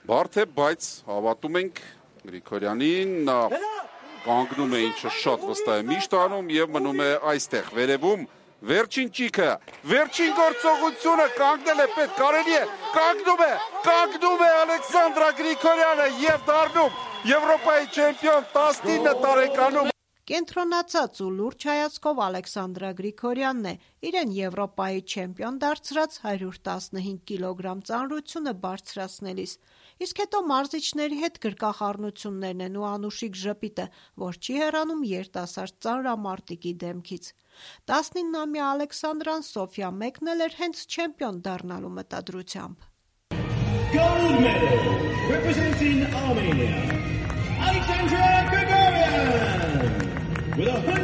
Բարդ է, բայց հավատում ենք Գրիգորյանին, նա կանգնում է, ինչը շատ վստահ է միշտ անում եւ մնում է այստեղ վերևում։ Վերջին ճիքը, վերջին գործողությունը կանգնել է պետք, կարելի է, կանգնում է Ալեքսանդրա Գրիգորյանը եւ դառնում Եվրոպայի չեմպիոն 19 տարեկանում։ Կենտրոնացած ու լուրջ հայացքով Ալեքսանդրա Գրիգորյանն է իրեն Եվրոպայի չեմպիոն դարձրած 115 կիլոգրամ ծանրությունը բարձրացնելիս, իսկ հետո մարզիչների հետ գրկախառնություններն են ու անուշիկ ժպիտը, որ չի հեռանում երիտասարդ ծանրամարտիկի դեմքից։ 19-ամյա Ալեքսանդրան Սոֆիա մեկնել էր հենց չեմպիոն դառնալու մտադրությամբ։ Gold medal representing Armenia, Alexandra Grigoryan with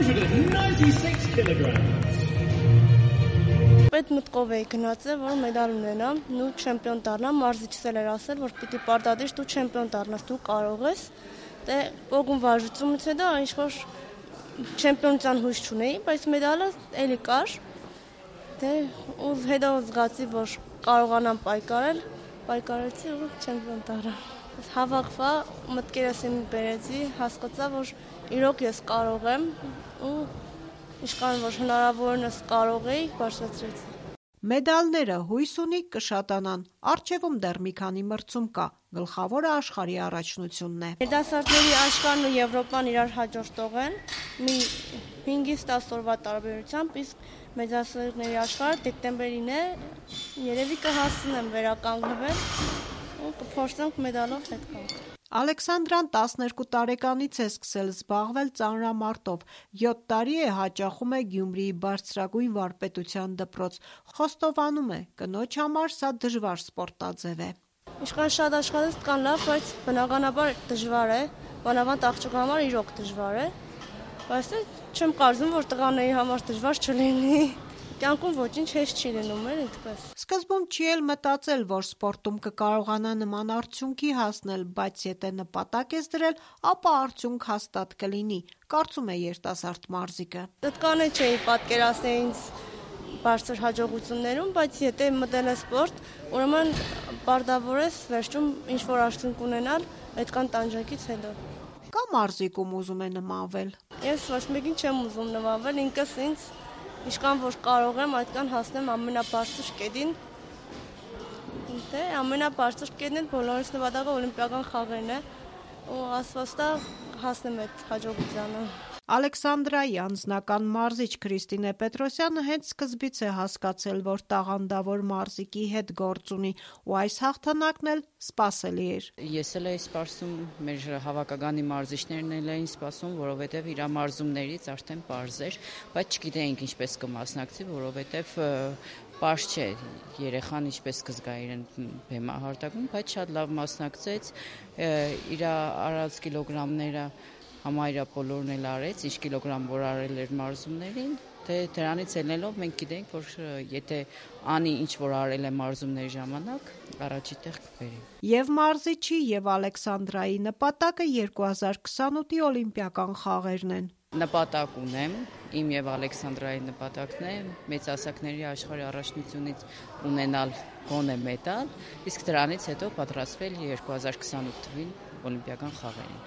196 kilograms. Պետ մտքով էի գնացել, որ մեդալ ունենամ, ու չեմպիոն դառնամ, մարզիչս էլ էր ասել, որ պիտի պարտադիր դու չեմպիոն դառնաս, դու կարող ես։ Դե պոգում վարժությունից հետո ինչ-որ չեմպիոնության հույս չունեի, բայց մեդալը էլի կար։ Դե ու հետո զգացի, որ կարողանամ պայքարեցի ու չեմպիոն դառա։ Հավաքվա, մտքերս իմ բերեցի, հասկացա, որ իրոք ես կարող եմ ու ինչքան որ հնարավորինս կարող էի, բարձրացրեցի։ Մեդալները հույս ունի կշատանան, առջևում դեռ մի քանի մրցում կա, գլխավորը աշխարհի առաջնությունն է։ Երիտասարդների աշխարհն ու Եվրոպան իրար հաջորդող են, մի 5-10 օրվա տարբերությամբ, իսկ մեծասերների աշխարհը դեկտեմբերին է, երևի կհասցնեմ վերականգնվել ու կփորձենք մեդալով հետ գալ։ Ալեքսանդրան 12 տարեկանից է սկսել զբաղվել ծանրամարտով, 7 տարի է հաճախում է Գյումրիի բարձրագույն վարպետության դպրոց, խոստովանում է, կնոջ համար սա դժվար սպորտաձև է։ Ինչքան շատ աշխատես կան լավ, բայց բնականաբար դժվար է, մանավանդ աղջկա համար իրոք դժվար է, բայց չեմ կարծում, որ տղաների համար դժվար չլինի։ Կյանքում ոչինչ հեշտ չի լինում, այդպես։ Սկզբում չի էլ մտածել, որ սպորտում կկարողանա նման արդյունքի հասնել, բայց եթե նպատակ ես դրել, ապա արդյունք հաստատ կլինի, կարծում է երիտասարդ մարզիկը։ Տտկանե չէի պատկերացնել ինձ բարձր հաջողություններում, բայց եթե մտել ես սպորտ, ուրեմն պարտավոր ես վերջում ինչ-որ արդյունք ունենալ այդքան տանջանքից հետո։ Կա մարզիկ, ում ուզում է նմանվել։ Ես ոչ մեկին չեմ ուզում նմանվել, ինքս ինձ ինչքան որ կարող եմ, այդքան հասնեմ ամենաբարձր կետին։ Դե ամենաբարձր կետն էլ բոլորիս նպատակը օլիմպիական խաղերն է, ու ասվածտա հասնեմ այդ հաջողությանը։ Ալեքսանդրայի անձնական մարզիչ Քրիստինե Պետրոսյանը հենց սկզբից է հասկացել, որ տաղանդավոր մարզիկի հետ գործ ունի, ու այս հաղթանակն էլ սպասելի էր։ Ես էլ էի սպասում, մեր հավաքականի մարզիչներն էլ էին սպասում, որովհետև իր մարզումներից արդեն պարզ էր, բայց չգիտեինք ինչպես կմասնակցի, որովհետև պարզ չէ երեխան ինչպես կզգա իրեն բեմահարտակում, բայց շատ լավ մասնակցեց, իր արած կիլոգրամները համարյա բոլորն էլ արեց, ինչ կիլոգրամ որ արել էր մարզումներին, թե դրանից ելնելով մենք գիտենք, որ եթե անի ինչ որ արել է մարզումների ժամանակ, առաջի տեղ կբերի։ Եվ մարզիչի եւ Ալեքսանդրայի նպատակը 2028-ի օլիմպիական խաղերն են։ Նպատակ ունեմ, իմ եւ Ալեքսանդրայի նպատակն է մեծահասակների աշխարհի առաջնությունից ունենալ գոնե մեդալ, իսկ դրանից հետո պատրաստվել 2028 թվին օլիմպիական խաղերին։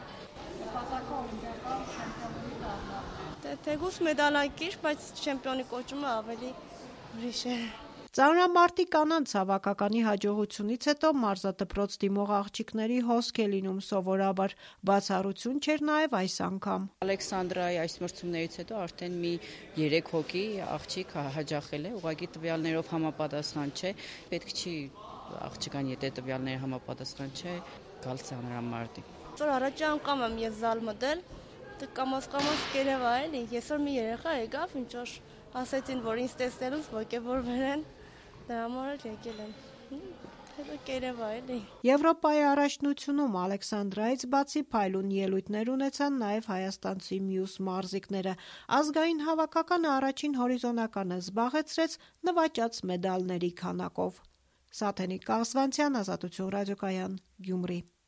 Թեգուս մեդալակիր, բայց չեմպիոնի կոչումը ավելի ուրիշ է։ Ծանրամարտի կանանց հավաքականի հաջողությունից հետո մարզադպրոց դիմող աղջիկների հոսք է լինում սովորաբար, բացառություն չէր նաև այս անգամ։ Ալեքսանդրայի այս մրցումներից հետո արդեն մի 3 հոգի աղջիկ հաջախել է, ուղղակի տվյալներով համապատասխան չէ, պետք չի աղջկան, եթե տվյալները համապատասխան չէ, գալ ծանրամարտի։ Որ առաջի անգամ եմ ես զալ մտել, կամաց կերևա էլի, այսօր մի երեխա եկավ, ինչ որ ասեցին, որ ինձ տեսնելուց ոգևորվել են, դրա համար էլ եկել եմ, հետո կերևա էլի։ Եվրոպայի առաջնությունում Ալեքսանդրայից բացի փայլուն ելույթներ ունեցան նաև հայաստանցի մյուս մարզիկները, ազգային հավաքականը առաջին հորիզոնականը զբաղեցրեց նվաճած մեդալների քանակով։ Սաթենիկ Կաղզվանցյան, Ազատություն ռադիոկայան, Գյումրի։